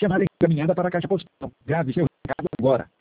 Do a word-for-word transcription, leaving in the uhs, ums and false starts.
chamada encaminhada para a caixa postal. Grave seu recado agora.